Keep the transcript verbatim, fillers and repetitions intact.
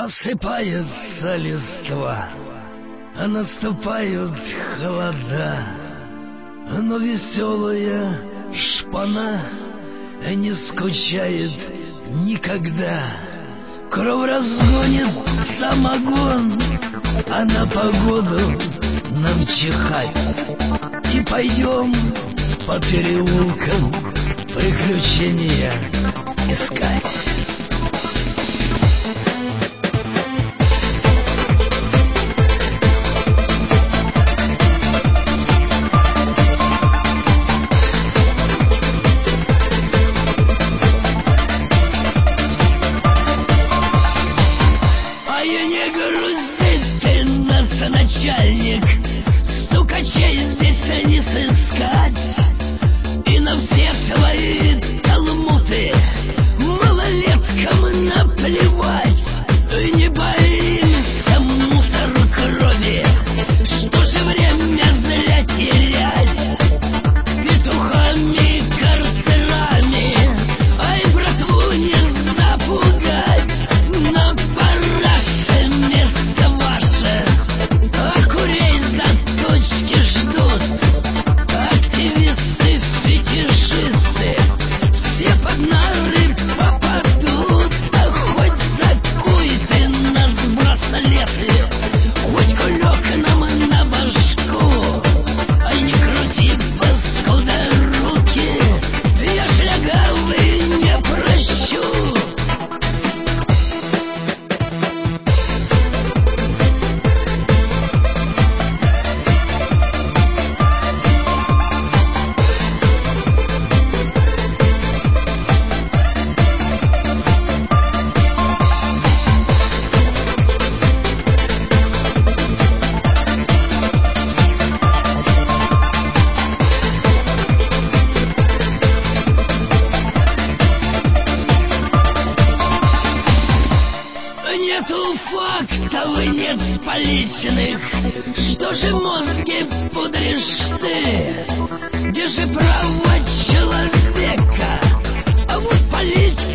Осыпается листва, а наступают холода, но веселая шпана не скучает никогда. Кровь разгонит самогон, а на погоду нам чихать. И пойдем по переулкам приключения искать. Начальник, стукачей здесь не сыскать. И на все твои талмуды малолеткам наплевать. Не боимся мусор крови, что же время зря терять петухами, карцерами, ай, братву не запугать. На параше место ваше, ждут активисты, фетишисты, все под нары попадут. А хоть закуй ты нас браслеты, хоть кулек нам на башку, а не крути, паскуда, руки, я шлягавый не прощу. Нету фактов и нет поличных, что же мозги пудришь ты? Где же права человека? А вот полиция